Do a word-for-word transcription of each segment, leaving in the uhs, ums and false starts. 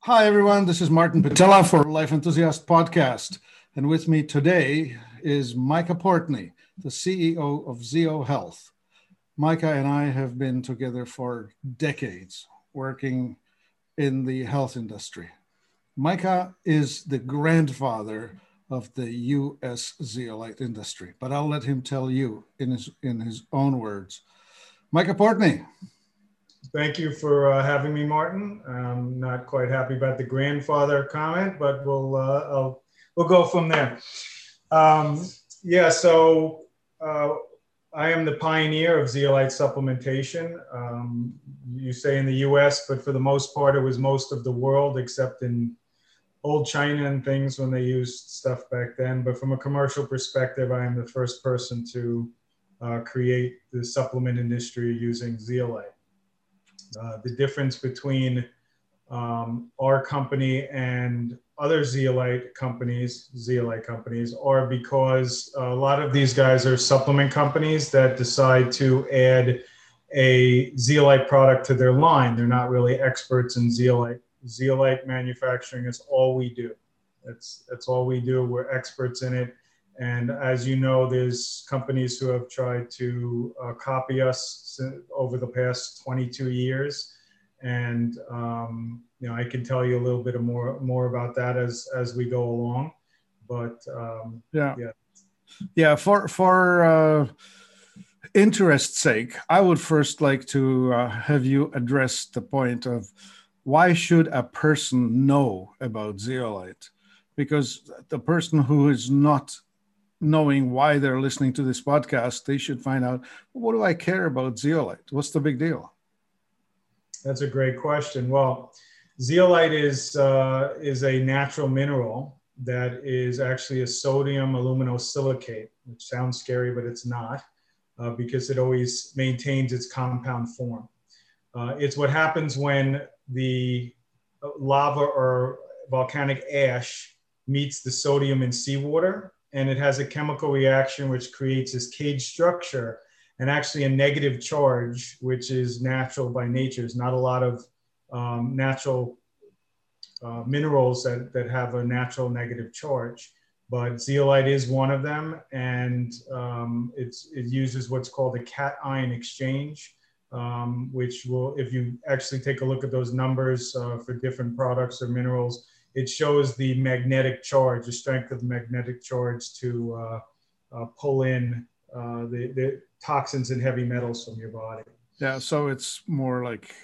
Hi, everyone. This is Martin Patella for Life Enthusiast Podcast. And with me today is Micah Portney, the C E O of Zeo Health. Micah and I have been together for decades working in the health industry. Micah is the grandfather of the U S zeolite industry, but I'll let him tell you in his, in his own words. Micah Portney. Thank you for uh, having me, Martin. I'm not quite happy about the grandfather comment, but we'll uh, I'll, we'll go from there. Um, yeah, so uh, I am the pioneer of zeolite supplementation. Um, you say in the U S, but for the most part, it was most of the world, except in old China and things when they used stuff back then. But from a commercial perspective, I am the first person to uh, create the supplement industry using zeolite. Uh, the difference between um, our company and other zeolite companies, zeolite companies, are because a lot of these guys are supplement companies that decide to add a zeolite product to their line. They're not really experts in zeolite. Zeolite manufacturing is all we do. That's, that's all we do. We're experts in it. And as you know, there's companies who have tried to uh, copy us over the past twenty-two years. And, um, you know, I can tell you a little bit more, more about that as, as we go along. But um, yeah. yeah. Yeah, for, for uh, interest's sake, I would first like to uh, have you address the point of why should a person know about zeolite? Because the person who is not knowing why they're listening to this podcast, they should find out, well, what do I care about zeolite? What's the big deal? That's a great question. Well, zeolite is, uh, is a natural mineral that is actually a sodium aluminosilicate, which sounds scary, but it's not, uh, because it always maintains its compound form. Uh, it's what happens when the lava or volcanic ash meets the sodium in seawater, and it has a chemical reaction which creates this cage structure and actually a negative charge, which is natural by nature. There's not a lot of um, natural uh, minerals that, that have a natural negative charge, but zeolite is one of them, and um, it's, it uses what's called a cation exchange, um, which will, if you actually take a look at those numbers uh, for different products or minerals, it shows the magnetic charge, the strength of the magnetic charge to uh, uh, pull in uh, the, the toxins and heavy metals from your body. Yeah, so it's more like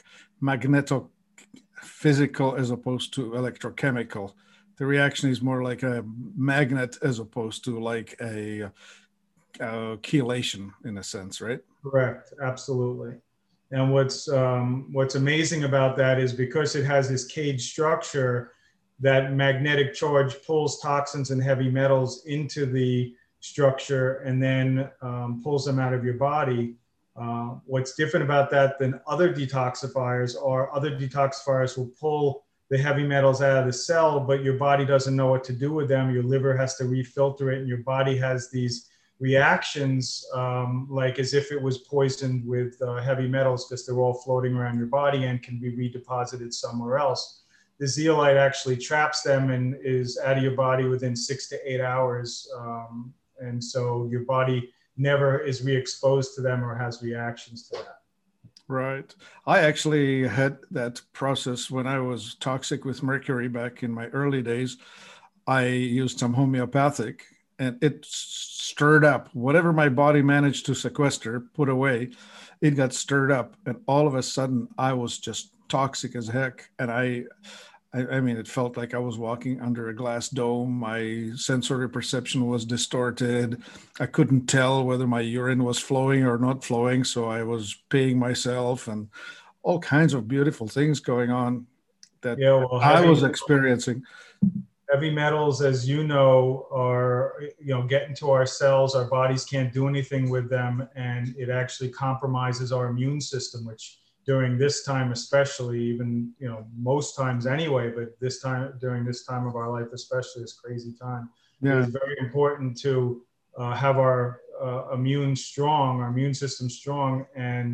magnetophysical as opposed to electrochemical. The reaction is more like a magnet as opposed to like a, a chelation in a sense, right? Correct, absolutely. And what's, um, what's amazing about that is because it has this cage structure, that magnetic charge pulls toxins and heavy metals into the structure and then um, pulls them out of your body. Uh, what's different about that than other detoxifiers are other detoxifiers will pull the heavy metals out of the cell, but your body doesn't know what to do with them. Your liver has to refilter it, and your body has these reactions um, like as if it was poisoned with uh, heavy metals because they're all floating around your body and can be redeposited somewhere else. The zeolite actually traps them and is out of your body within six to eight hours. Um, and so your body never is re-exposed to them or has reactions to that. Right. I actually had that process when I was toxic with mercury back in my early days. I used some homeopathic and it stirred up whatever my body managed to sequester, put away. It got stirred up. And all of a sudden I was just toxic as heck. And I, I, I mean, it felt like I was walking under a glass dome. My sensory perception was distorted. I couldn't tell whether my urine was flowing or not flowing. So I was peeing myself and all kinds of beautiful things going on that yeah, well, I was experiencing. Heavy metals, as you know, are, you know, get into our cells. Our bodies can't do anything with them. And it actually compromises our immune system, which during this time, especially, even, you know, most times anyway, but this time, during this time of our life, especially this crazy time, yeah. It is very important to uh, have our uh, immune strong, our immune system strong. And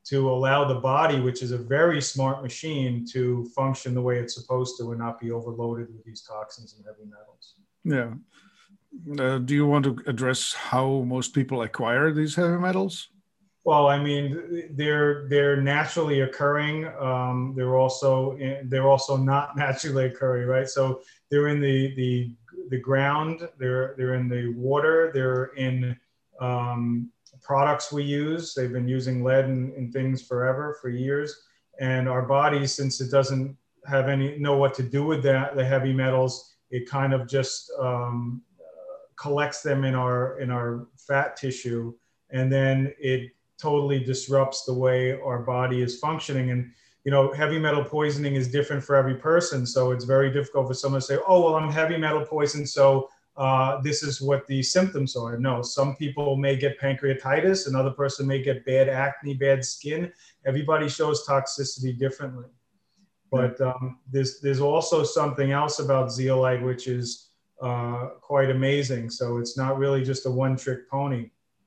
to allow the body, which is a very smart machine, to function the way it's supposed to and not be overloaded with these toxins and heavy metals. Yeah. Uh, do you want to address how most people acquire these heavy metals? Well, I mean, they're they're naturally occurring. Um, they're also they're also not naturally occurring, right? So they're in the the the ground. They're they're in the water. They're in um, products we use. They've been using lead in, in things forever, for years. And our bodies, since it doesn't have any know what to do with that, the heavy metals, it kind of just um, collects them in our in our fat tissue, and then it totally disrupts the way our body is functioning. And you know, heavy metal poisoning is different for every person, so it's very difficult for someone to say, oh well, I'm heavy metal poisoned, so uh, this is what the symptoms are. No, some people may get pancreatitis, another person may get bad acne, bad skin. Everybody shows toxicity differently. But um, there's there's also something else about zeolite which is uh, quite amazing. So it's not really just a one-trick pony.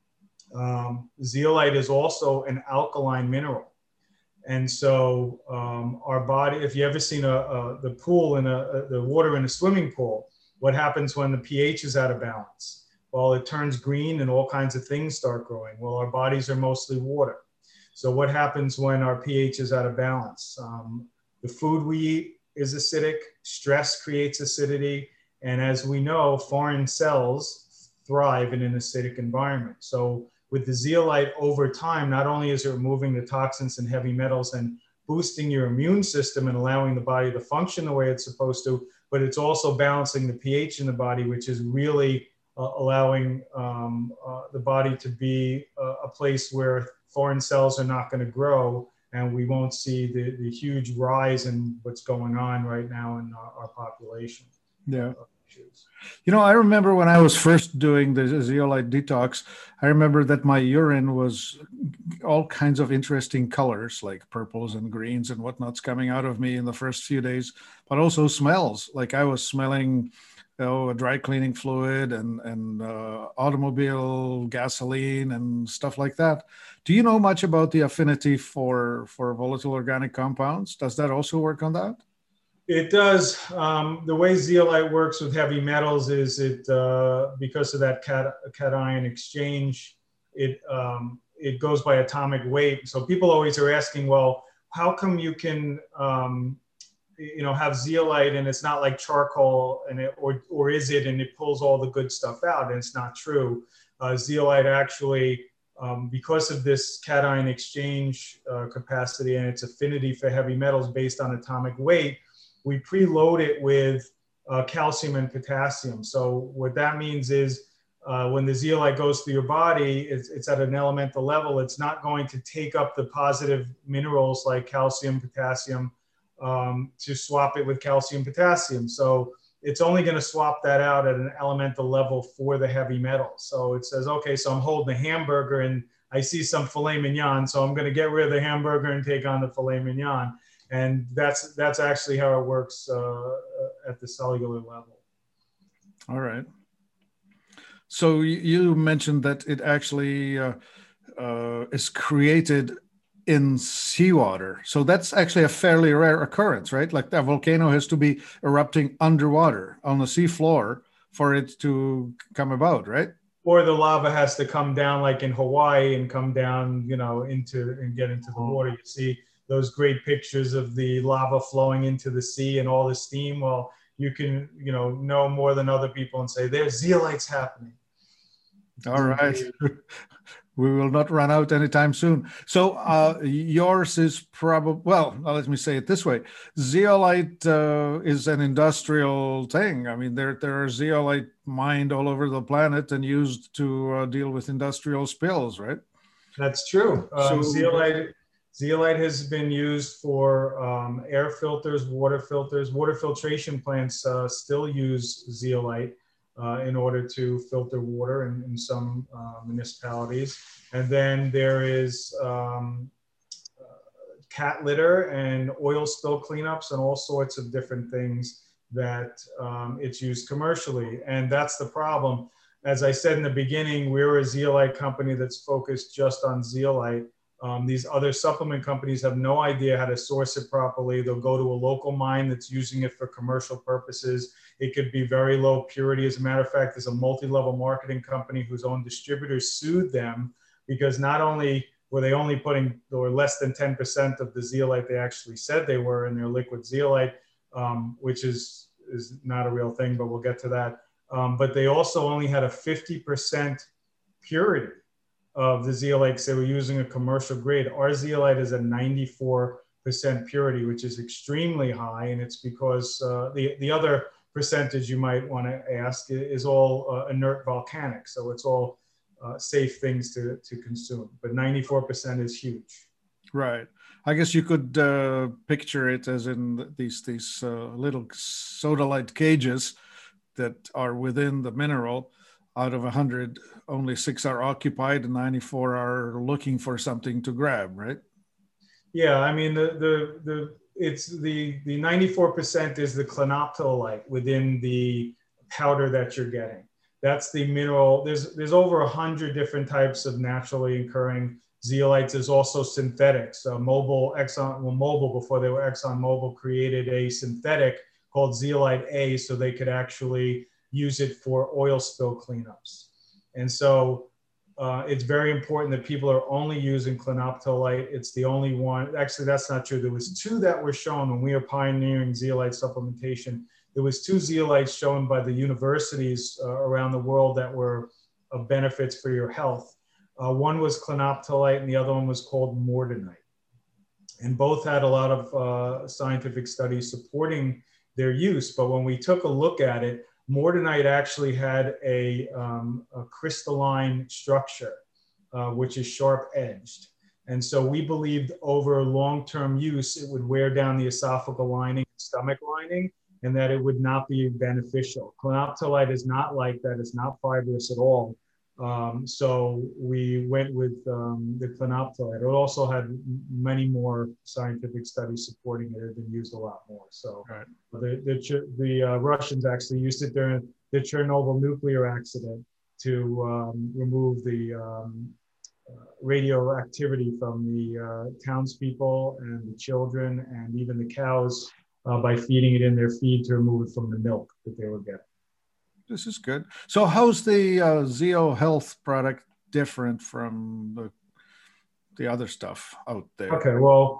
Um, zeolite is also an alkaline mineral. And so um, our body, if you ever seen a, a, the pool in a, a, the water in a swimming pool, what happens when the pH is out of balance? Well, it turns green and all kinds of things start growing. Well, our bodies are mostly water. So what happens when our pH is out of balance? Um, the food we eat is acidic, stress creates acidity, and as we know, foreign cells thrive in an acidic environment. So with the zeolite, over time, not only is it removing the toxins and heavy metals and boosting your immune system and allowing the body to function the way it's supposed to, but it's also balancing the pH in the body, which is really uh, allowing um, uh, the body to be a, a place where foreign cells are not going to grow, and we won't see the, the huge rise in what's going on right now in our, our population. Yeah. You know, I remember when I was first doing the zeolite detox, I remember that my urine was all kinds of interesting colors, like purples and greens and whatnot's coming out of me in the first few days, but also smells. Like I was smelling, you know, a dry cleaning fluid and, and uh, automobile gasoline and stuff like that. Do you know much about the affinity for, for volatile organic compounds? Does that also work on that? It does. Um, the way zeolite works with heavy metals is it, uh, because of that cat, cation exchange, it, um, it goes by atomic weight. So people always are asking, well, how come you can, um, you know, have zeolite and it's not like charcoal, and it, or, or is it, and it pulls all the good stuff out? And it's not true. Uh, zeolite actually, um, because of this cation exchange uh, capacity and its affinity for heavy metals based on atomic weight, we preload it with uh, calcium and potassium. So what that means is uh, when the zeolite goes through your body, it's, it's at an elemental level. It's not going to take up the positive minerals like calcium, potassium, um, to swap it with calcium, potassium. So it's only going to swap that out at an elemental level for the heavy metals. So it says, okay, so I'm holding a hamburger and I see some filet mignon, so I'm going to get rid of the hamburger and take on the filet mignon. And that's that's actually how it works uh, at the cellular level. All right. So you mentioned that it actually uh, uh, is created in seawater. So that's actually a fairly rare occurrence, right? Like a volcano has to be erupting underwater on the sea floor for it to come about, right? Or the lava has to come down like in Hawaii and come down, you know, into and get into the water. You see those great pictures of the lava flowing into the sea and all the steam. Well, you can, you know, know more than other people and say, there's zeolites happening. All right. We will not run out anytime soon. So uh, yours is probably, well, let me say it this way. Zeolite uh, is an industrial thing. I mean, there, there are zeolite mined all over the planet and used to uh, deal with industrial spills, right? That's true. Um, so, zeolite, zeolite has been used for um, air filters, water filters. Water filtration plants uh, still use zeolite uh, in order to filter water in, in some uh, municipalities. And then there is um, uh, cat litter and oil spill cleanups and all sorts of different things that um, it's used commercially. And that's the problem. As I said in the beginning, we're a zeolite company that's focused just on zeolite. Um, these other supplement companies have no idea how to source it properly. They'll go to a local mine that's using it for commercial purposes. It could be very low purity. As a matter of fact, there's a multi-level marketing company whose own distributors sued them because not only were they only putting or less than ten percent of the zeolite they actually said they were in their liquid zeolite, um, which is, is not a real thing, but we'll get to that. Um, but they also only had a fifty percent purity of the zeolite because they were using a commercial grade. Our zeolite is a ninety-four percent purity, which is extremely high. And it's because uh, the, the other percentage you might want to ask is all uh, inert volcanic. So it's all uh, safe things to, to consume. But ninety-four percent is huge. Right. I guess you could uh, picture it as in these, these uh, little sodalite cages that are within the mineral. Out of one hundred, only six are occupied and ninety-four are looking for something to grab, right? Yeah, I mean, the, the, the, it's the, the ninety-four percent is the clinoptilolite within the powder that you're getting. That's the mineral. There's, there's over one hundred different types of naturally occurring zeolites. There's also synthetics. Uh, Mobil, Exxon, well, Mobil, before they were ExxonMobil, created a synthetic called zeolite A so they could actually use it for oil spill cleanups. And so uh, it's very important that people are only using clinoptilolite. It's the only one. Actually, that's not true. There was two that were shown when we were pioneering zeolite supplementation. There was two zeolites shown by the universities uh, around the world that were of benefits for your health. Uh, one was clinoptilolite and the other one was called mordanite. And both had a lot of uh, scientific studies supporting their use. But when we took a look at it, mordanite actually had a, um, a crystalline structure, uh, which is sharp edged. And so we believed over long-term use, it would wear down the esophageal lining, stomach lining, and that it would not be beneficial. Clinoptilolite is not like that. It's not fibrous at all. Um, so we went with um, the clinoptilolite. It also had many more scientific studies supporting it. It had been used a lot more. So right. the, the, the uh, Russians actually used it during the Chernobyl nuclear accident to um, remove the um, uh, radioactivity from the uh, townspeople and the children and even the cows uh, by feeding it in their feed to remove it from the milk that they were getting. This is good. So how's the uh, Zeo Health product different from the, the other stuff out there? Okay, well,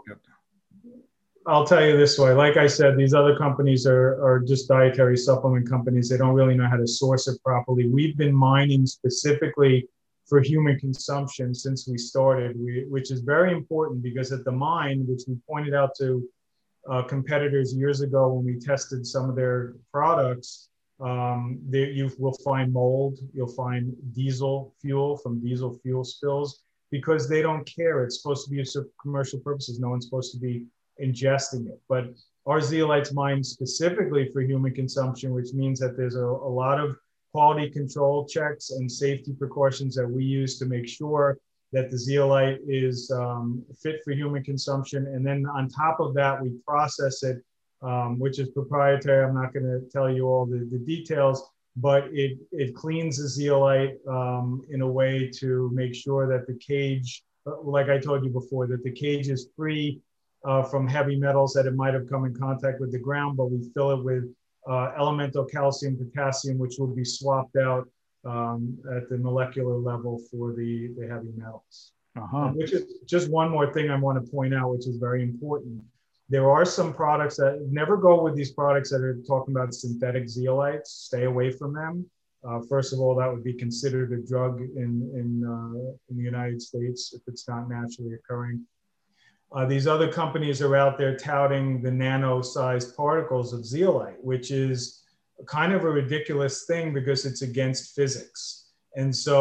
I'll tell you this way. Like I said, these other companies are, are just dietary supplement companies. They don't really know how to source it properly. We've been mining specifically for human consumption since we started, we, which is very important because at the mine, which we pointed out to uh, competitors years ago when we tested some of their products, Um, there you will find mold, you'll find diesel fuel from diesel fuel spills because they don't care. It's supposed to be for commercial purposes. No one's supposed to be ingesting it. But our zeolites mine specifically for human consumption, which means that there's a, a lot of quality control checks and safety precautions that we use to make sure that the zeolite is um, fit for human consumption. And then on top of that, we process it Um, which is proprietary. I'm not going to tell you all the, the details, but it, it cleans the zeolite um, in a way to make sure that the cage, like I told you before, that the cage is free uh, from heavy metals that it might have come in contact with the ground, but we fill it with uh, elemental calcium, potassium, which will be swapped out um, at the molecular level for the, the heavy metals. Uh-huh. Um, which is just one more thing I want to point out, which is very important. There are some products that never go with these products that are talking about synthetic zeolites. Stay away from them. Uh, first of all, that would be considered a drug in, in, uh, in the United States if it's not naturally occurring. Uh, these other companies are out there touting the nano-sized particles of zeolite, which is kind of a ridiculous thing because it's against physics. And so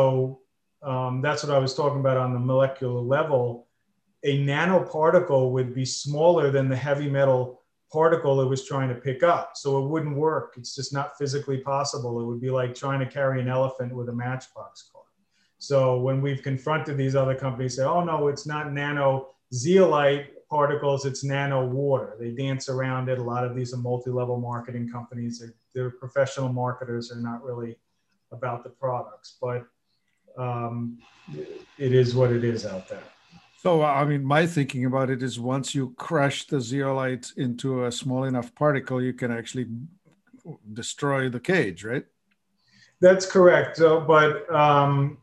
um, that's what I was talking about on the molecular level. A nanoparticle would be smaller than the heavy metal particle it was trying to pick up. So it wouldn't work. It's just not physically possible. It would be like trying to carry an elephant with a matchbox car. So when we've confronted these other companies, say, oh no, it's not nano zeolite particles, it's nano water. They dance around it. A lot of these are multi-level marketing companies. They're, they're professional marketers. They're not really about the products, but um, it is what it is out there. So, I mean, my thinking about it is once you crush the zeolite into a small enough particle, you can actually destroy the cage, right? That's correct. So, but um,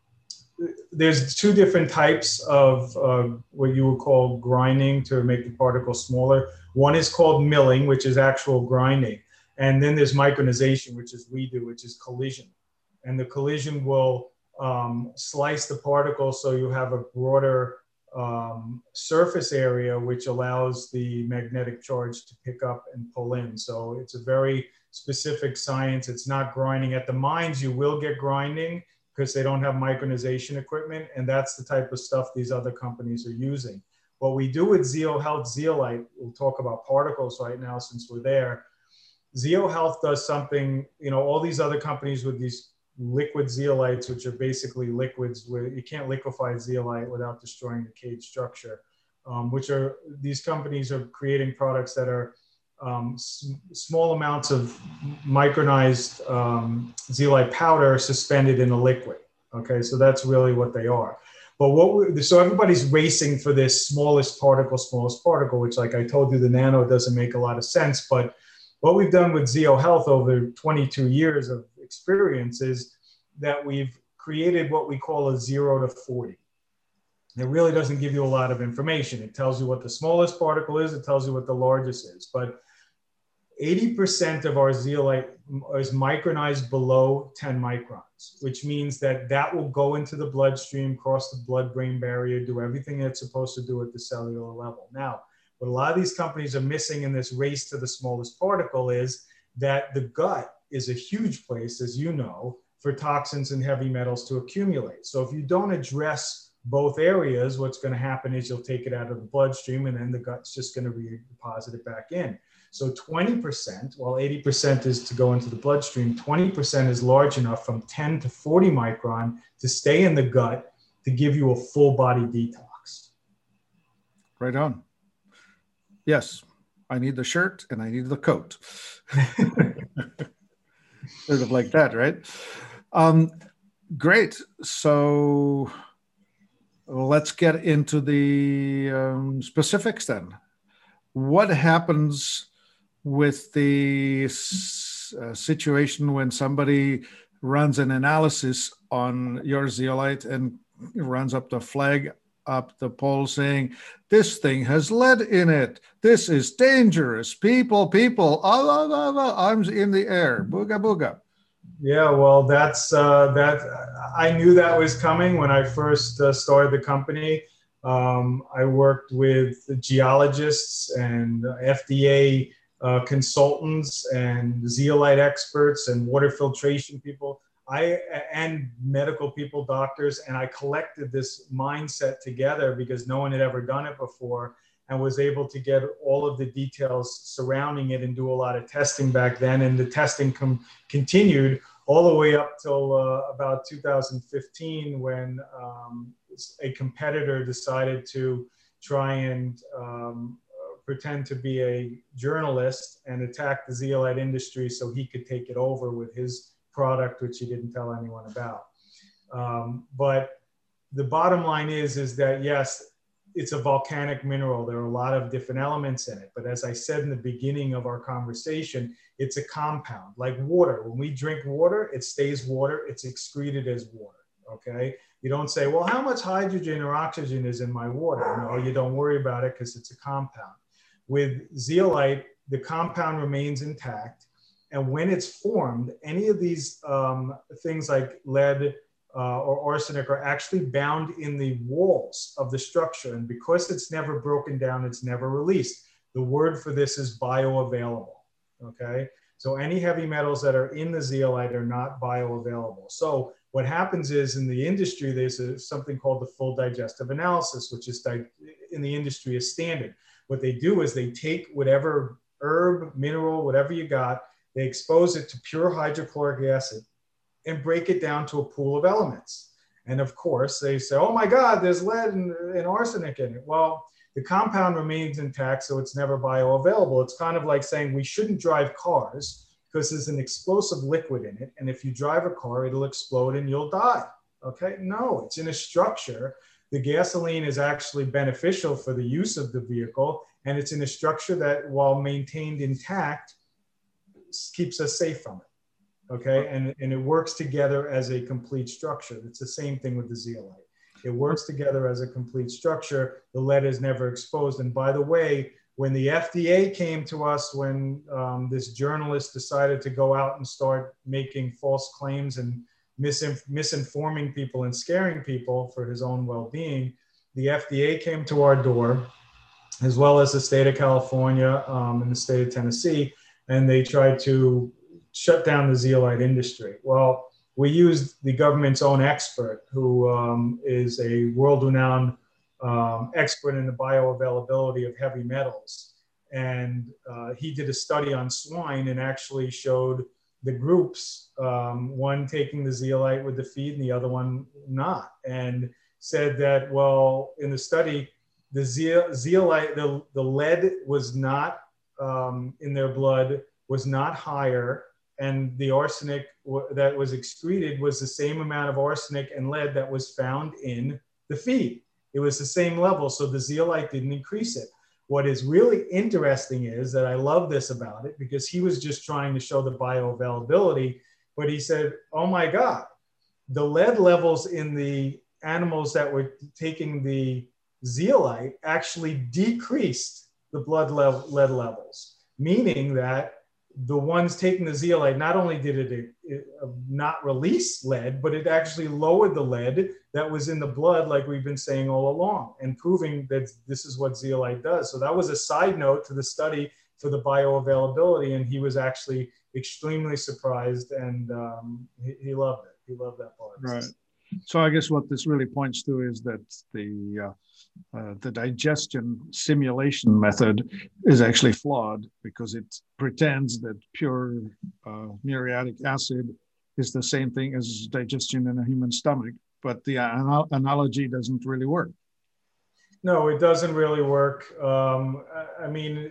there's two different types of uh, what you would call grinding to make the particle smaller. One is called milling, which is actual grinding. And then there's micronization, which is we do, which is collision. And the collision will um, slice the particle so you have a broader um, surface area, which allows the magnetic charge to pick up and pull in. So it's a very specific science. It's not grinding. At the mines, you will get grinding because they don't have micronization equipment. And that's the type of stuff these other companies are using. What we do with ZeoHealth zeolite, we'll talk about particles right now since we're there. ZeoHealth does something, you know, all these other companies with these liquid zeolites, which are basically liquids where you can't liquefy zeolite without destroying the cage structure, um, which are, these companies are creating products that are um, small amounts of micronized um, zeolite powder suspended in a liquid. Okay, so that's really what they are. But what we, so everybody's racing for this smallest particle, smallest particle, which, like I told you, the nano doesn't make a lot of sense. But what we've done with ZeoHealth over twenty-two years of experience is that we've created what we call a zero to forty. It really doesn't give you a lot of information. It tells you what the smallest particle is. It tells you what the largest is. But eighty percent of our zeolite is micronized below ten microns, which means that that will go into the bloodstream, cross the blood-brain barrier, do everything it's supposed to do at the cellular level. Now, what a lot of these companies are missing in this race to the smallest particle is that the gut is a huge place, as you know, for toxins and heavy metals to accumulate. So if you don't address both areas, what's going to happen is you'll take it out of the bloodstream and then the gut's just going to redeposit it back in. So twenty percent, while eighty percent is to go into the bloodstream, twenty percent is large enough from ten to forty micron to stay in the gut to give you a full body detox. Right on. Yes, I need the shirt and I need the coat. Sort of like that, right? Um, great. So let's get into the um, specifics then. What happens with the uh, situation when somebody runs an analysis on your zeolite and runs up the flag up the pole saying, this thing has lead in it. This is dangerous. People, people, ah, ah, ah, ah, arms in the air. Booga, booga. Yeah, well, that's uh, that. I knew that was coming when I first uh, started the company. Um, I worked with geologists and F D A uh, consultants and zeolite experts and water filtration people. I and medical people, doctors, and I collected this mindset together because no one had ever done it before, and was able to get all of the details surrounding it and do a lot of testing back then. And the testing com- continued all the way up till uh, about two thousand fifteen, when um, a competitor decided to try and um, pretend to be a journalist and attack the zeolite industry so he could take it over with his product, which he didn't tell anyone about. Um, but the bottom line is, is that yes, it's a volcanic mineral. There are a lot of different elements in it. But as I said in the beginning of our conversation, it's a compound like water. When we drink water, it stays water. It's excreted as water, okay? You don't say, well, how much hydrogen or oxygen is in my water? No, you don't worry about it because it's a compound. With zeolite, the compound remains intact. And when it's formed, any of these um, things like lead uh, or arsenic are actually bound in the walls of the structure. And because it's never broken down, it's never released. The word for this is bioavailable, okay? So any heavy metals that are in the zeolite are not bioavailable. So what happens is in the industry, there's a, something called the full digestive analysis, which is in the industry is standard. What they do is they take whatever herb, mineral, whatever you got, they expose it to pure hydrochloric acid and break it down to a pool of elements. And of course, they say, oh my God, there's lead and, and arsenic in it. Well, the compound remains intact, so it's never bioavailable. It's kind of like saying we shouldn't drive cars because there's an explosive liquid in it. And if you drive a car, it'll explode and you'll die. Okay? No, it's in a structure the gasoline is actually beneficial for the use of the vehicle, and it's in a structure that, while maintained intact, keeps us safe from it, okay? And, and it works together as a complete structure. It's the same thing with the zeolite. It works together as a complete structure. The lead is never exposed. And by the way, when the F D A came to us, when um, this journalist decided to go out and start making false claims and misinf misinforming people and scaring people for his own well-being, the F D A came to our door, as well as the state of California um, and the state of Tennessee, and they tried to shut down the zeolite industry. Well, we used the government's own expert, who um, is a world-renowned um, expert in the bioavailability of heavy metals. And uh, he did a study on swine and actually showed the groups, um, one taking the zeolite with the feed and the other one not, and said that, well, in the study, the ze zeolite, the, the lead was not um, in their blood, was not higher, and the arsenic that was excreted was the same amount of arsenic and lead that was found in the feed. It was the same level, so the zeolite didn't increase it. What is really interesting is that I love this about it, because he was just trying to show the bioavailability, but he said, oh my God, the lead levels in the animals that were taking the zeolite actually decreased the blood level, lead levels, meaning that the ones taking the zeolite, not only did it, it, it not release lead, but it actually lowered the lead that was in the blood, like we've been saying all along, and proving that this is what zeolite does. So that was a side note to the study for the bioavailability, and he was actually extremely surprised, and um, he, he loved it. He loved that part. Right. So I guess what this really points to is that the uh, uh, the digestion simulation method is actually flawed, because it pretends that pure uh, muriatic acid is the same thing as digestion in a human stomach, but the anal analogy doesn't really work. No, it doesn't really work. Um, I, I mean,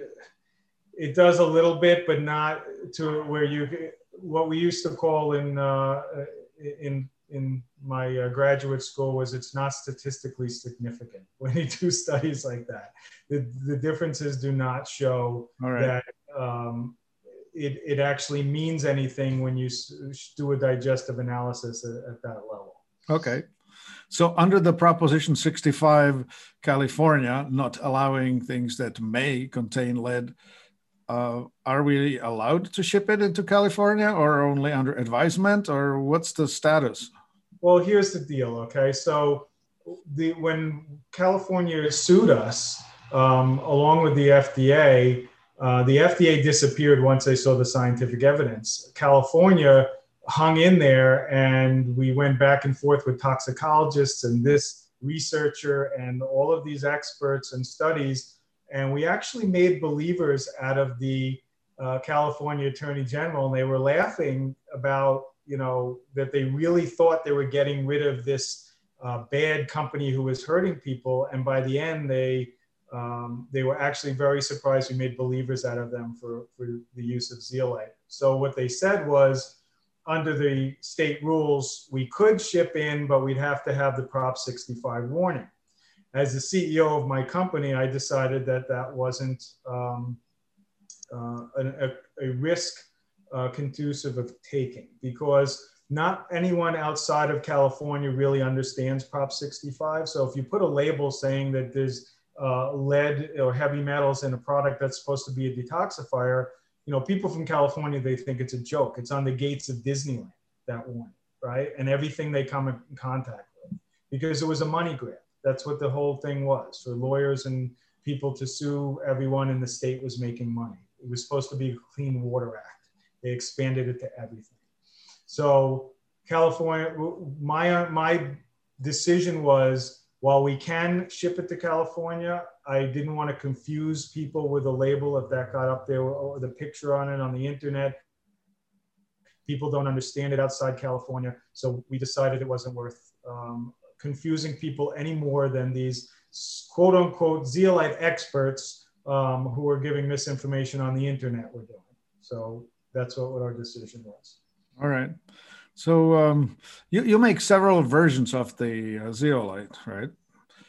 it does a little bit, but not to where you, what we used to call in, uh, in, in my uh, graduate school was, it's not statistically significant when you do studies like that. The, the differences do not show right. that um, it, it actually means anything when you do a digestive analysis at, at that level. Okay. So under the Proposition sixty-five, California not allowing things that may contain lead, uh, are we allowed to ship it into California, or only under advisement, or what's the status? Well, here's the deal, okay? So the, when California sued us, um, along with the F D A, uh, the F D A disappeared once they saw the scientific evidence. California hung in there, and we went back and forth with toxicologists and this researcher and all of these experts and studies, and we actually made believers out of the uh, California Attorney General, and they were laughing about, you know, that they really thought they were getting rid of this uh, bad company who was hurting people, and by the end they um, they were actually very surprised we made believers out of them for, for the use of zeolite. So what they said was, under the state rules, we could ship in, but we'd have to have the Prop sixty-five warning. As the C E O of my company, I decided that that wasn't um, uh, a, a risk uh, conducive of taking, because not anyone outside of California really understands Prop sixty-five. So if you put a label saying that there's uh, lead or heavy metals in a product that's supposed to be a detoxifier, you know, people from California, they think it's a joke. It's on the gates of Disneyland, that warning, right? And everything they come in contact with, because it was a money grab. That's what the whole thing was. For lawyers and people to sue everyone in the state was making money. It was supposed to be a Clean Water Act. They expanded it to everything. So California, my, my decision was, while we can ship it to California, I didn't want to confuse people with a label if that got up there, or the picture on it on the internet. People don't understand it outside California. So we decided it wasn't worth um, confusing people any more than these quote unquote zeolite experts um, who are giving misinformation on the internet were doing. So that's what, what our decision was. All right. So um, you, you make several versions of the uh, zeolite, right?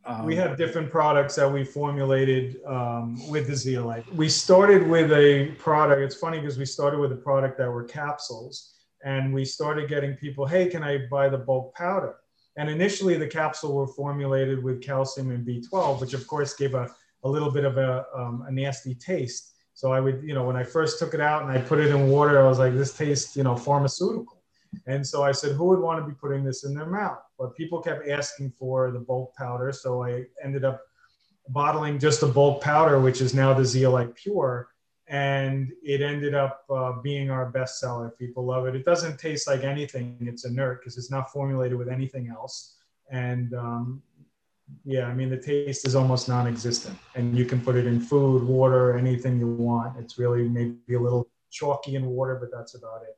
Um, we have different products that we formulated um, with the zeolite. We started with a product. It's funny because we started with a product that were capsules, and we started getting people, hey, can I buy the bulk powder? And initially the capsule were formulated with calcium and B twelve, which of course gave a, a little bit of a, um, a nasty taste. So I would, you know, when I first took it out and I put it in water, I was like, this tastes, you know, pharmaceutical. And so I said, who would want to be putting this in their mouth? But people kept asking for the bulk powder. So I ended up bottling just the bulk powder, which is now the Zeolite Pure. And it ended up uh, being our best seller. People love it. It doesn't taste like anything. It's inert because it's not formulated with anything else. And um, yeah, I mean, the taste is almost non-existent. And you can put it in food, water, anything you want. It's really maybe a little chalky in water, but that's about it.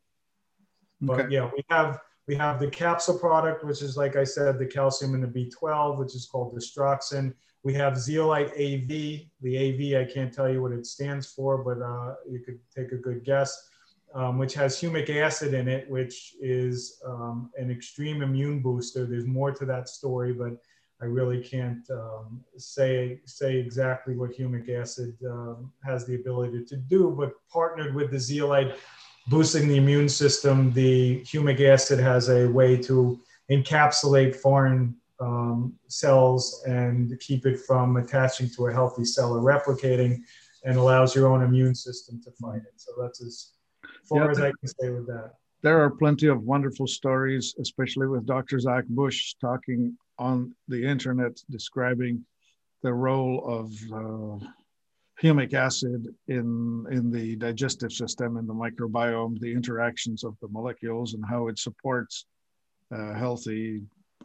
Okay. But yeah, we have we have the capsule product, which is, like I said, the calcium and the B twelve, which is called Distroxin. We have Zeolite A V. The A V, I can't tell you what it stands for, but uh, you could take a good guess, um, which has humic acid in it, which is um, an extreme immune booster. There's more to that story, but I really can't um, say, say exactly what humic acid um, has the ability to do, but partnered with the zeolite boosting the immune system, the humic acid has a way to encapsulate foreign um, cells and keep it from attaching to a healthy cell or replicating, and allows your own immune system to fight it. So that's as far yeah, as I can say with that. There are plenty of wonderful stories, especially with Doctor Zach Bush talking on the internet, describing the role of uh, humic acid in, in the digestive system, in the microbiome, the interactions of the molecules, and how it supports a healthy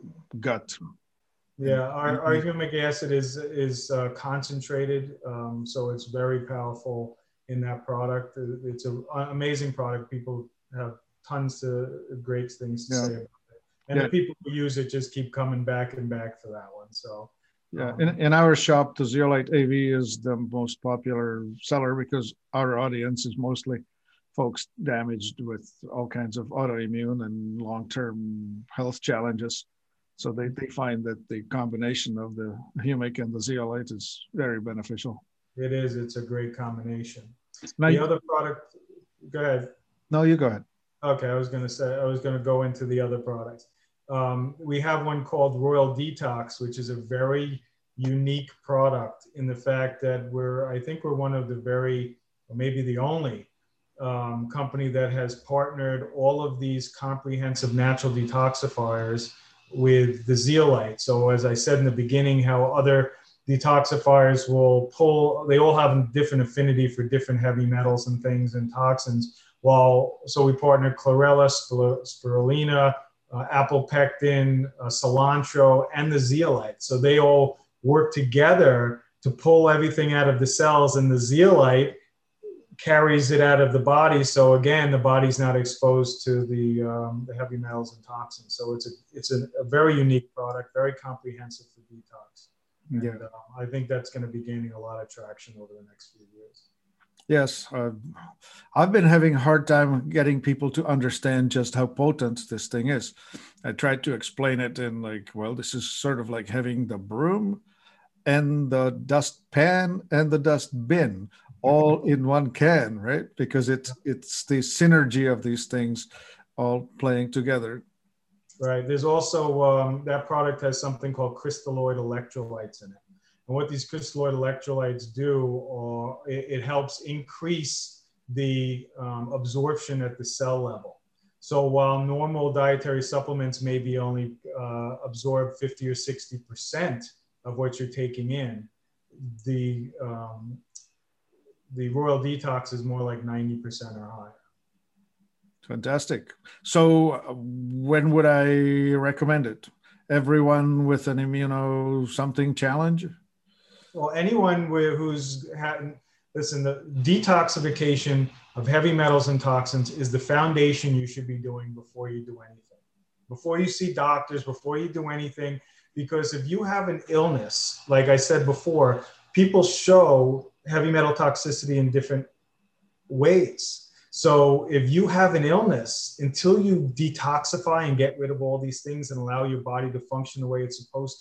gut. Yeah, our, our humic acid is, is uh, concentrated, um, so it's very powerful in that product. It's an amazing product. People have tons of great things to yeah. say about it. And yeah. the people who use it just keep coming back and back for that one, so. Yeah, in, in our shop, the Zeolite A V is the most popular seller because our audience is mostly folks damaged with all kinds of autoimmune and long-term health challenges. So they, they find that the combination of the humic and the zeolite is very beneficial. It is. It's a great combination. Now, the other product, go ahead. No, you go ahead. Okay, I was going to say, I was going to go into the other products. Um, we have one called Royal Detox, which is a very unique product in the fact that we're, I think we're one of the very, or maybe the only um, company that has partnered all of these comprehensive natural detoxifiers with the zeolite. So as I said in the beginning, how other detoxifiers will pull, they all have a different affinity for different heavy metals and things and toxins. While, so we partnered chlorella, spirulina, Uh, apple pectin, uh, cilantro, and the zeolite. So they all work together to pull everything out of the cells, and the zeolite carries it out of the body. So again, the body's not exposed to the, um, the heavy metals and toxins. So it's a, it's a, a very unique product, very comprehensive for detox. And, yeah. uh, I think that's going to be gaining a lot of traction over the next few years. Yes, uh, I've been having a hard time getting people to understand just how potent this thing is. I tried to explain it in like, well, this is sort of like having the broom and the dust pan and the dust bin all in one can, right? Because it's, it's the synergy of these things all playing together. Right. There's also, um, that product has something called crystalloid electrolytes in it. And what these crystalloid electrolytes do, uh, it, it helps increase the um, absorption at the cell level. So while normal dietary supplements maybe only uh, absorb fifty or sixty percent of what you're taking in, the, um, the Royal Detox is more like ninety percent or higher. Fantastic. So uh, when would I recommend it? Everyone with an immuno something challenge? Well, anyone who's had, listen, the detoxification of heavy metals and toxins is the foundation you should be doing before you do anything. Before you see doctors, before you do anything, because if you have an illness, like I said before, people show heavy metal toxicity in different ways. So if you have an illness, until you detoxify and get rid of all these things and allow your body to function the way it's supposed to,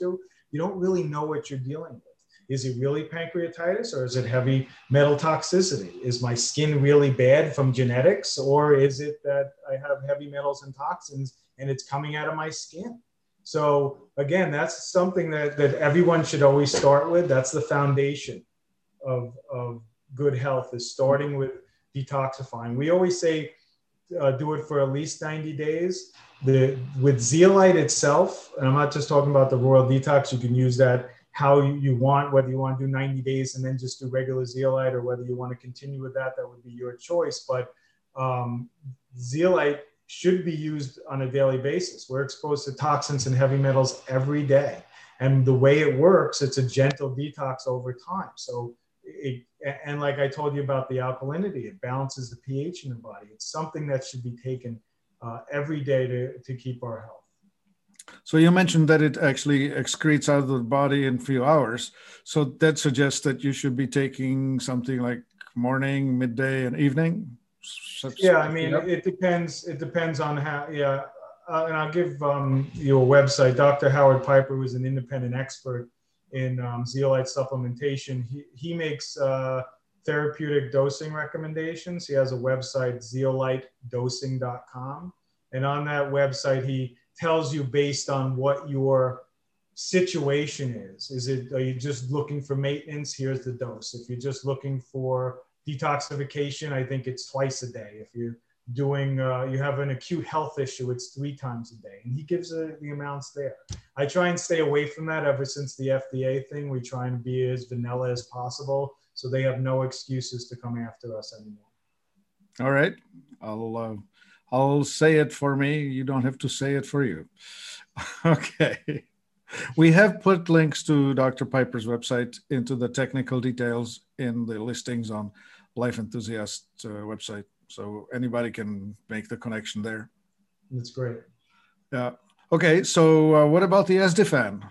you don't really know what you're dealing with. Is it really pancreatitis, or is it heavy metal toxicity? Is my skin really bad from genetics, or is it that I have heavy metals and toxins and it's coming out of my skin? So again, that's something that, that everyone should always start with. That's the foundation of, of good health, is starting with detoxifying. We always say, uh, do it for at least ninety days. The, with zeolite itself, and I'm not just talking about the Royal Detox, you can use that how you want, whether you want to do ninety days and then just do regular zeolite, or whether you want to continue with that, that would be your choice. But um, zeolite should be used on a daily basis. We're exposed to toxins and heavy metals every day. And the way it works, it's a gentle detox over time. So, it, and like I told you about the alkalinity, it balances the pH in the body. It's something that should be taken uh, every day to, to keep our health. So you mentioned that it actually excretes out of the body in a few hours. So that suggests that you should be taking something like morning, midday, and evening. Yeah, I mean, it depends. It depends on how. Yeah, uh, and I'll give um, you a website. Doctor Howard Piper, who is an independent expert in um, zeolite supplementation. He he makes uh, therapeutic dosing recommendations. He has a website, zeolite dosing dot com, and on that website, he tells you based on what your situation is. Is it, are you just looking for maintenance? Here's the dose. If you're just looking for detoxification, I think it's twice a day. If you're doing, uh, you have an acute health issue, it's three times a day. And he gives uh, the amounts there. I try and stay away from that ever since the F D A thing. We try and be as vanilla as possible, so they have no excuses to come after us anymore. All right. I'll, uh, I'll say it for me. You don't have to say it for you. Okay. We have put links to Doctor Piper's website into the technical details in the listings on Life Enthusiast uh, website. So anybody can make the connection there. That's great. Yeah. Okay. So uh, what about the Esdifan?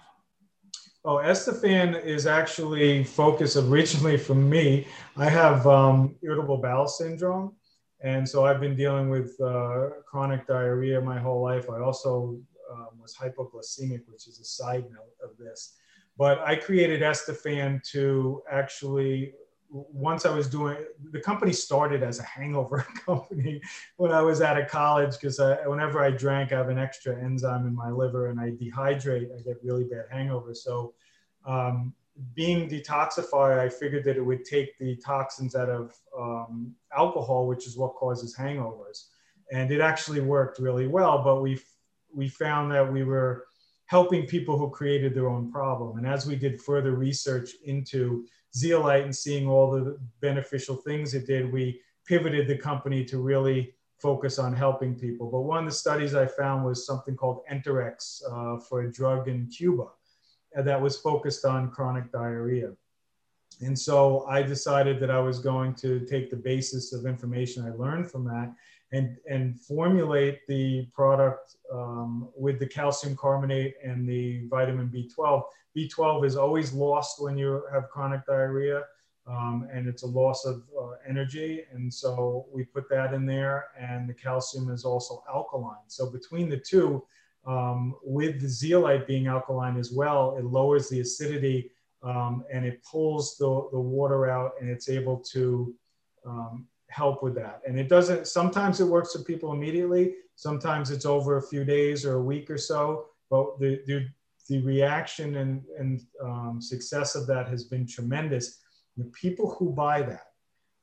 Oh, Esdifan is actually focused originally from me. I have um, irritable bowel syndrome. And so I've been dealing with uh, chronic diarrhea my whole life. I also um, was hypoglycemic, which is a side note of this. But I created Esdifan to actually, once I was doing, the company started as a hangover company when I was out of college, because whenever I drank, I have an extra enzyme in my liver and I dehydrate, I get really bad hangovers. So um, being detoxified, I figured that it would take the toxins out of um, alcohol, which is what causes hangovers. And it actually worked really well, but we we found that we were helping people who created their own problem. And as we did further research into zeolite and seeing all the beneficial things it did, we pivoted the company to really focus on helping people. But one of the studies I found was something called Enterex uh, for a drug in Cuba that was focused on chronic diarrhea. And so I decided that I was going to take the basis of information I learned from that and, and formulate the product um, with the calcium carbonate and the vitamin B twelve. B twelve is always lost when you have chronic diarrhea, um, and it's a loss of uh, energy. And so we put that in there, and the calcium is also alkaline. So between the two, um, with the zeolite being alkaline as well, it lowers the acidity um, and it pulls the, the water out, and it's able to um, help with that. And it doesn't, sometimes it works for people immediately. Sometimes it's over a few days or a week or so, but the, the, the reaction and, and um, success of that has been tremendous. The people who buy that,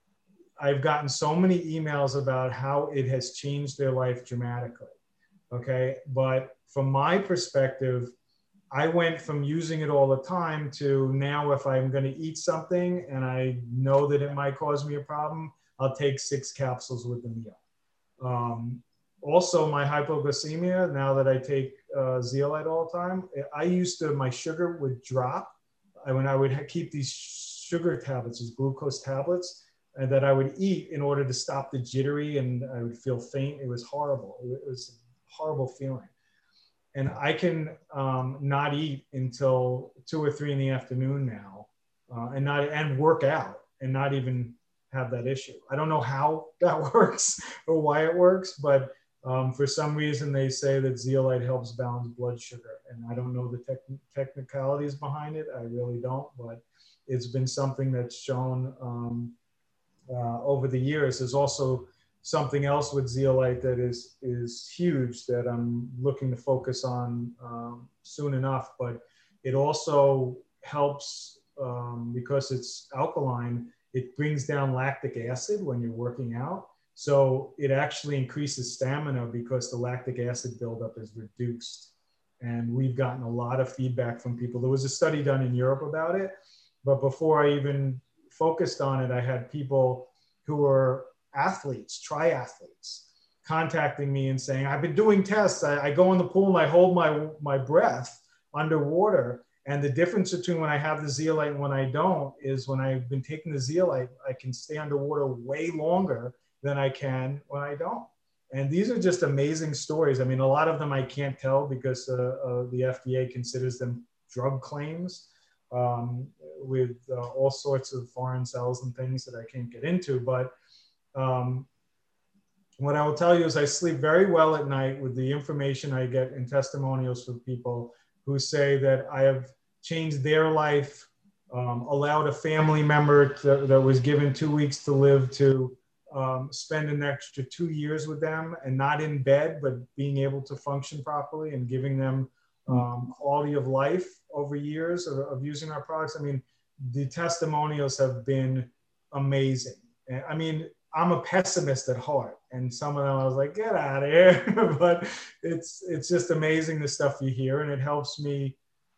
I've gotten so many emails about how it has changed their life dramatically. Okay. But from my perspective, I went from using it all the time to now, if I'm going to eat something and I know that it might cause me a problem, I'll take six capsules with the meal. Um, also, my hypoglycemia, now that I take uh, zeolite all the time, I used to, my sugar would drop. I, when I would keep these sugar tablets, these glucose tablets, and that I would eat in order to stop the jittery, and I would feel faint. It was horrible. It was a horrible feeling. And I can um, not eat until two or three in the afternoon now, uh, and not and work out and not even have that issue. I don't know how that works or why it works, but Um, for some reason, they say that zeolite helps balance blood sugar, and I don't know the tech technicalities behind it. I really don't, but it's been something that's shown um, uh, over the years. There's also something else with zeolite that is is huge that I'm looking to focus on um, soon enough, but it also helps um, because it's alkaline. It brings down lactic acid when you're working out. So it actually increases stamina because the lactic acid buildup is reduced. And we've gotten a lot of feedback from people. There was a study done in Europe about it, but before I even focused on it, I had people who were athletes, triathletes, contacting me and saying, I've been doing tests. I, I go in the pool and I hold my, my breath underwater. And the difference between when I have the zeolite and when I don't is when I've been taking the zeolite, I can stay underwater way longer than I can when I don't. And these are just amazing stories. I mean, a lot of them I can't tell because uh, uh, the F D A considers them drug claims um, with uh, all sorts of foreign cells and things that I can't get into. But um, what I will tell you is I sleep very well at night with the information I get in testimonials from people who say that I have changed their life, um, allowed a family member to, that was given two weeks to live to um, spend an extra two years with them and not in bed, but being able to function properly and giving them um, quality of life over years of, of using our products. I mean, the testimonials have been amazing. And, I mean, I'm a pessimist at heart, and some of them I was like, get out of here. But it's it's just amazing the stuff you hear, and it helps me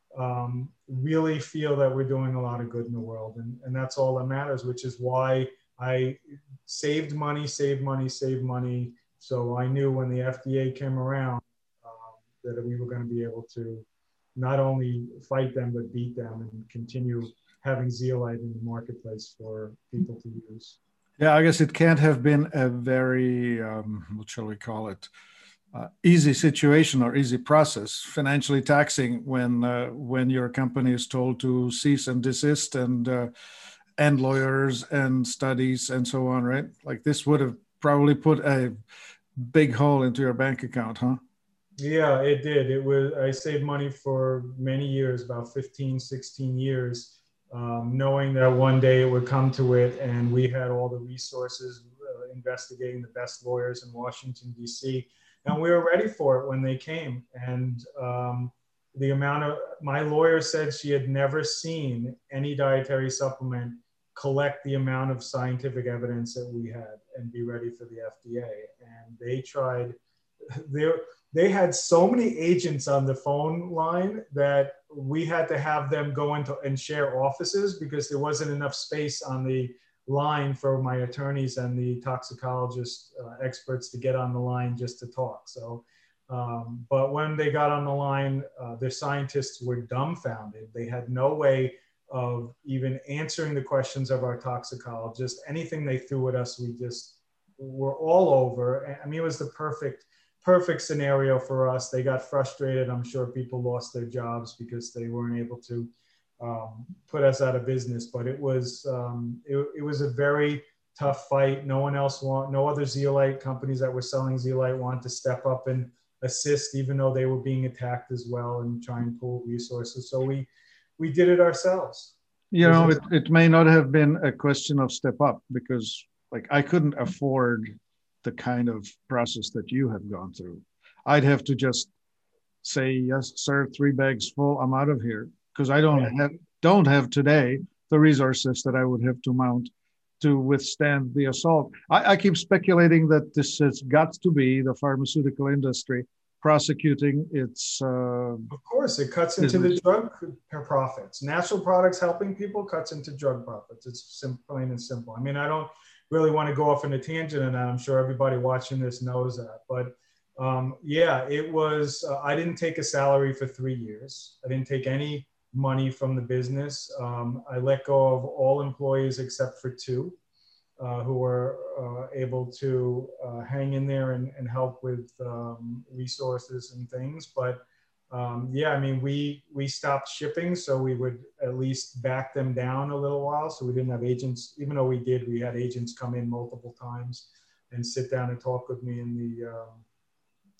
um, really feel that we're doing a lot of good in the world, and, and that's all that matters, which is why I saved money, saved money, saved money. So I knew when the F D A came around um, that we were going to be able to not only fight them, but beat them and continue having zeolite in the marketplace for people to use. Yeah, I guess it can't have been a very, um, what shall we call it, uh, easy situation or easy process, financially taxing when uh, when your company is told to cease and desist and uh, and lawyers and studies and so on, right? Like this would have probably put a big hole into your bank account, huh? Yeah, it did. It was, I saved money for many years, about fifteen, sixteen years. Um, knowing that one day it would come to it, and we had all the resources uh, investigating the best lawyers in Washington, D C, and we were ready for it when they came. And um, the amount of, my lawyer said she had never seen any dietary supplement collect the amount of scientific evidence that we had and be ready for the F D A. And they tried, they they had so many agents on the phone line that we had to have them go into and share offices because there wasn't enough space on the line for my attorneys and the toxicologist uh, experts to get on the line just to talk. So, um, but when they got on the line, uh, the scientists were dumbfounded. They had no way of even answering the questions of our toxicologist. Anything they threw at us, we just were all over. I mean, it was the perfect perfect scenario for us. They got frustrated. I'm sure people lost their jobs because they weren't able to um, put us out of business. But it was um, it, it was a very tough fight. No one else want, no other zeolite companies that were selling zeolite wanted to step up and assist, even though they were being attacked as well and try and pool resources. So we we did it ourselves. You know, it, it may not have been a question of step up because like I couldn't afford the kind of process that you have gone through. I'd have to just say, yes, sir, three bags full, I'm out of here. Because I don't have don't have today the resources that I would have to mount to withstand the assault. I, I keep speculating that this has got to be the pharmaceutical industry prosecuting its uh, of course it cuts into business. The drug profits. Natural products helping people cuts into drug profits. It's simple, plain and simple. I mean, I don't really want to go off on a tangent, and I'm sure everybody watching this knows that. But um, yeah, it was, uh, I didn't take a salary for three years. I didn't take any money from the business. Um, I let go of all employees except for two uh, who were uh, able to uh, hang in there and, and help with um, resources and things. But Um, yeah, I mean, we we stopped shipping, so we would at least back them down a little while. So we didn't have agents, even though we did, we had agents come in multiple times and sit down and talk with me in the um,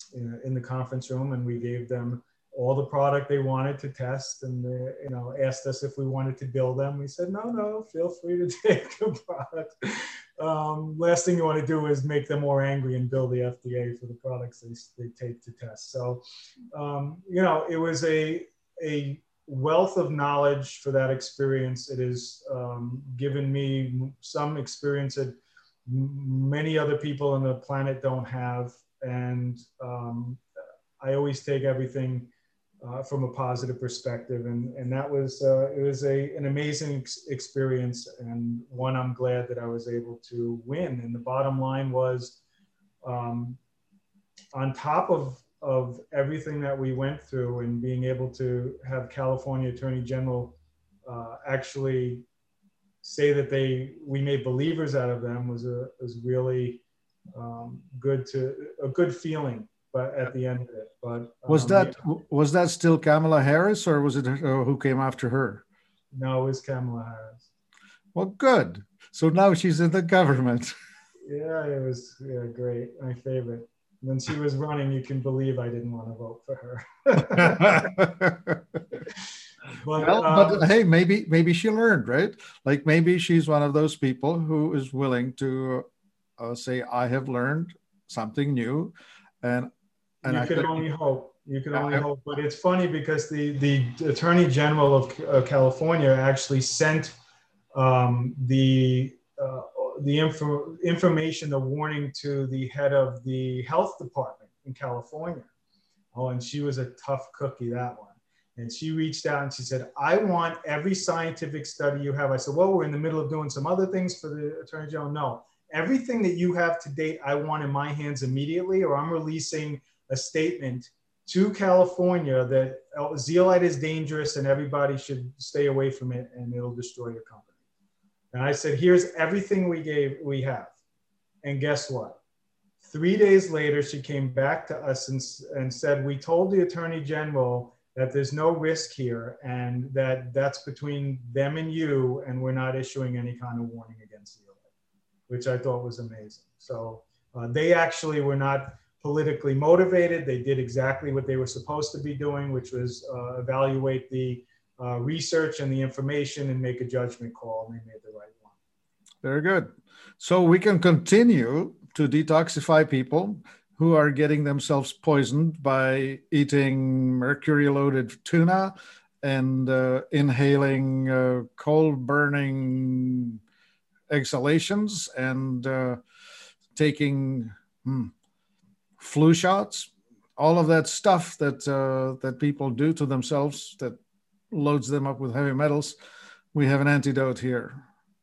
in, in the conference room, and we gave them all the product they wanted to test, and they, you know, asked us if we wanted to build them. We said, no, no, feel free to take the product. Um, last thing you want to do is make them more angry and bill the F D A for the products they, they take to test. So, um, you know, it was a, a wealth of knowledge for that experience. It has um, given me some experience that many other people on the planet don't have. And um, I always take everything uh, from a positive perspective. And, and that was, uh, it was a, an amazing ex experience, and one I'm glad that I was able to win. And the bottom line was, um, on top of, of everything that we went through, and being able to have California Attorney General uh, actually say that they, we made believers out of them, was a, was really um, good to, a good feeling. But at the end of it, but um, was that was that still Kamala Harris, or was it uh, who came after her? No, it was Kamala Harris. Well, good. So now she's in the government. Yeah, it was yeah, great. My favorite. When she was running, you can believe I didn't want to vote for her. but, well, um, but hey, maybe maybe she learned, right? Like maybe she's one of those people who is willing to uh, say, "I have learned something new," and. And you I can think, only hope. You can only I, hope. But it's funny because the, the Attorney General of uh, California actually sent um, the, uh, the info, information, the warning to the head of the health department in California. Oh, and she was a tough cookie, that one. And she reached out and she said, I want every scientific study you have. I said, well, we're in the middle of doing some other things for the Attorney General. No, everything that you have to date, I want in my hands immediately, or I'm releasing a statement to California that zeolite is dangerous and everybody should stay away from it and it'll destroy your company. And I said, here's everything we gave, we have. And guess what? Three days later, she came back to us and, and said, we told the Attorney General that there's no risk here and that that's between them and you, and we're not issuing any kind of warning against zeolite, which I thought was amazing. So uh, they actually were not politically motivated. They did exactly what they were supposed to be doing, which was uh, evaluate the uh, research and the information and make a judgment call, and they made the right one. Very good. So we can continue to detoxify people who are getting themselves poisoned by eating mercury-loaded tuna and uh, inhaling uh, coal-burning exhalations and uh, taking hmm, flu shots, all of that stuff that uh, that people do to themselves that loads them up with heavy metals. We have an antidote here.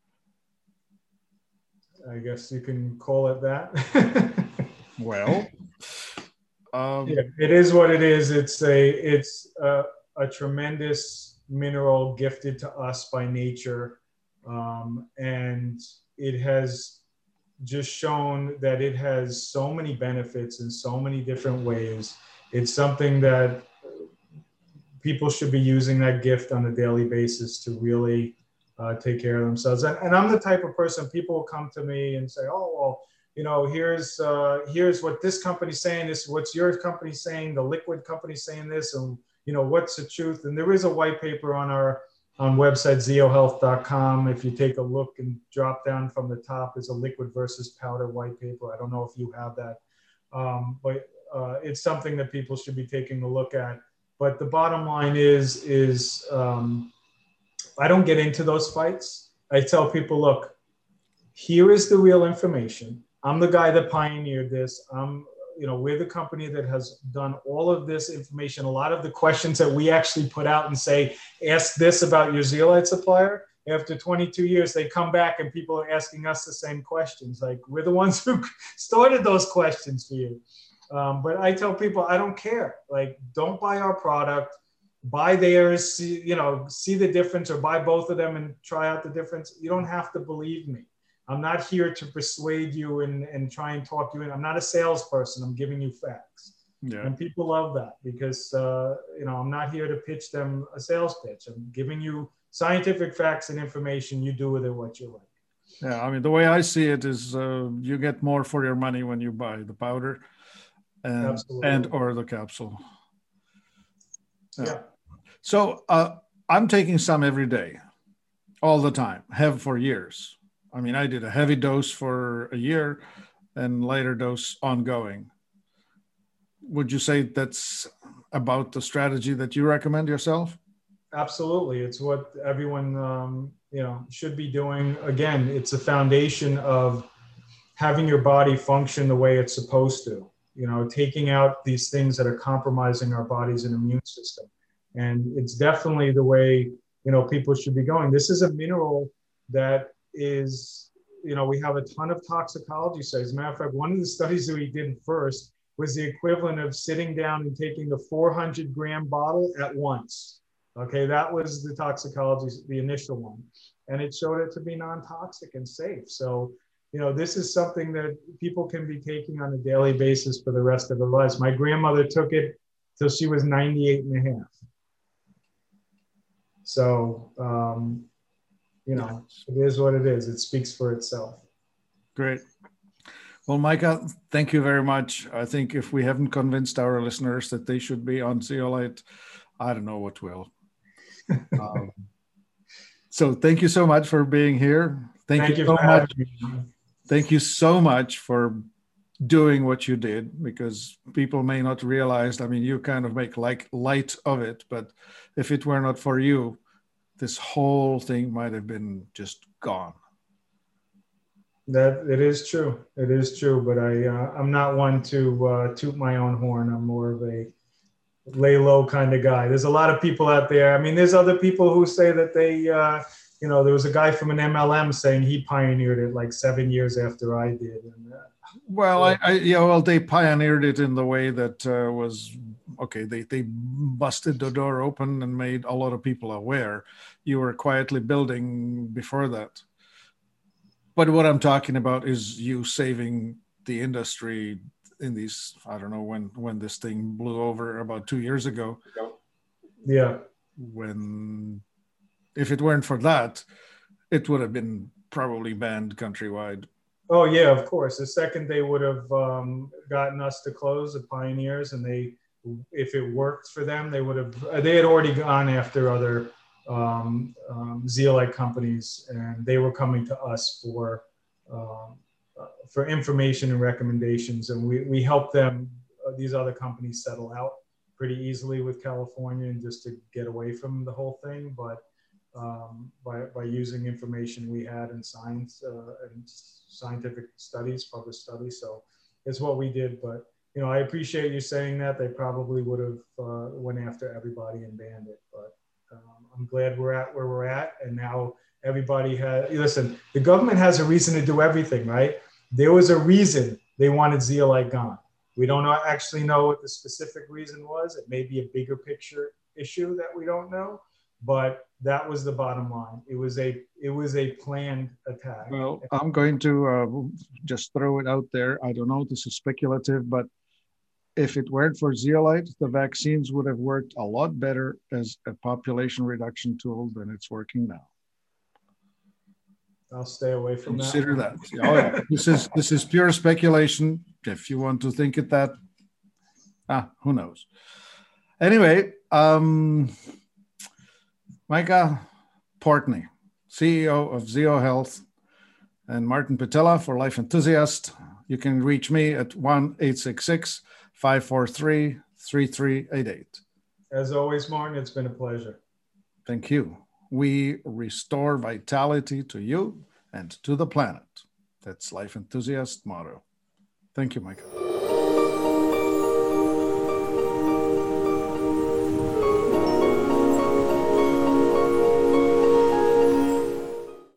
I guess you can call it that. Well, um, yeah, it is what it is. It's a it's a, a tremendous mineral gifted to us by nature, um, and it has just shown that it has so many benefits in so many different ways. It's something that people should be using that gift on a daily basis to really uh, take care of themselves. And, and I'm the type of person, people will come to me and say, oh, well, you know, here's, uh, here's what this company's saying, this is what's your company saying, the liquid company saying this, and, you know, what's the truth? And there is a white paper on our on website zeo health dot com. If you take a look and drop down from the top is a liquid versus powder white paper. I don't know if you have that, um, but uh, it's something that people should be taking a look at. But the bottom line is, is um, I don't get into those fights. I tell people, look, here is the real information. I'm the guy that pioneered this. I'm, you know, we're the company that has done all of this information. A lot of the questions that we actually put out and say, ask this about your zeolite supplier. After twenty-two years, they come back and people are asking us the same questions. Like, we're the ones who started those questions for you. Um, but I tell people, I don't care. Like, don't buy our product, buy theirs, see, you know, see the difference, or buy both of them and try out the difference. You don't have to believe me. I'm not here to persuade you and, and try and talk you in. I'm not a salesperson. I'm giving you facts. Yeah. And people love that because, uh, you know, I'm not here to pitch them a sales pitch. I'm giving you scientific facts and information. You do with it what you like. Yeah, I mean, the way I see it is uh, you get more for your money when you buy the powder. and Absolutely. and or the capsule. Yeah. yeah. So uh, I'm taking some every day, all the time, have for years. I mean, I did a heavy dose for a year and lighter dose ongoing. Would you say that's about the strategy that you recommend yourself? Absolutely. It's what everyone, um, you know, should be doing. Again, it's a foundation of having your body function the way it's supposed to, you know, taking out these things that are compromising our body's and immune system. And it's definitely the way, you know, people should be going. This is a mineral that is, you know, we have a ton of toxicology studies. As a matter of fact, one of the studies that we did first was the equivalent of sitting down and taking the four hundred gram bottle at once. Okay, that was the toxicology, the initial one. And it showed it to be non-toxic and safe. So, you know, this is something that people can be taking on a daily basis for the rest of their lives. My grandmother took it till she was ninety-eight and a half. So, um, you know, it is what it is. It speaks for itself. Great. Well, Micah, thank you very much. I think if we haven't convinced our listeners that they should be on zeolite, I don't know what will. um, so thank you so much for being here. Thank, thank you, you so much. Me. Thank you so much for doing what you did, because people may not realize, I mean, you kind of make like light of it, but if it were not for you, this whole thing might have been just gone. That it is true. It is true. But I, uh, I'm not one to uh, toot my own horn. I'm more of a lay low kind of guy. There's a lot of people out there. I mean, there's other people who say that they, uh, you know, there was a guy from an M L M saying he pioneered it like seven years after I did. And, uh, well, I, I, yeah, well, they pioneered it in the way that uh, was, okay, they, they busted the door open and made a lot of people aware. You were quietly building before that. But what I'm talking about is you saving the industry in these, I don't know when, when this thing blew over about two years ago. Yeah. When, if it weren't for that, it would have been probably banned countrywide. Oh yeah, of course. The second they would have um, gotten us to close, the pioneers, and they, if it worked for them, they would have, they had already gone after other um, um, zeolite companies, and they were coming to us for um, uh, for information and recommendations, and we, we helped them, uh, these other companies, settle out pretty easily with California and just to get away from the whole thing. But um, by, by using information we had in science uh, and scientific studies, published studies. So it's what we did. But, you know, I appreciate you saying that. They probably would have uh, went after everybody and banned it. But um, I'm glad we're at where we're at. And now everybody has, listen, the government has a reason to do everything, right? There was a reason they wanted zeolite gone. We don't know, actually know what the specific reason was. It may be a bigger picture issue that we don't know. But that was the bottom line. It was a it was a planned attack. Well, I'm going to uh, just throw it out there. I don't know, this is speculative, but if it weren't for zeolite, the vaccines would have worked a lot better as a population reduction tool than it's working now. I'll stay away from Consider that. Consider that. Oh, yeah. This is this is pure speculation. If you want to think it that, ah, who knows? Anyway, um. Micah Portney, C E O of ZeoHealth, and Martin Pytela for Life Enthusiast. You can reach me at one eight six six, five four three, three three eight eight. As always, Martin, it's been a pleasure. Thank you. We restore vitality to you and to the planet. That's Life Enthusiast motto. Thank you, Micah.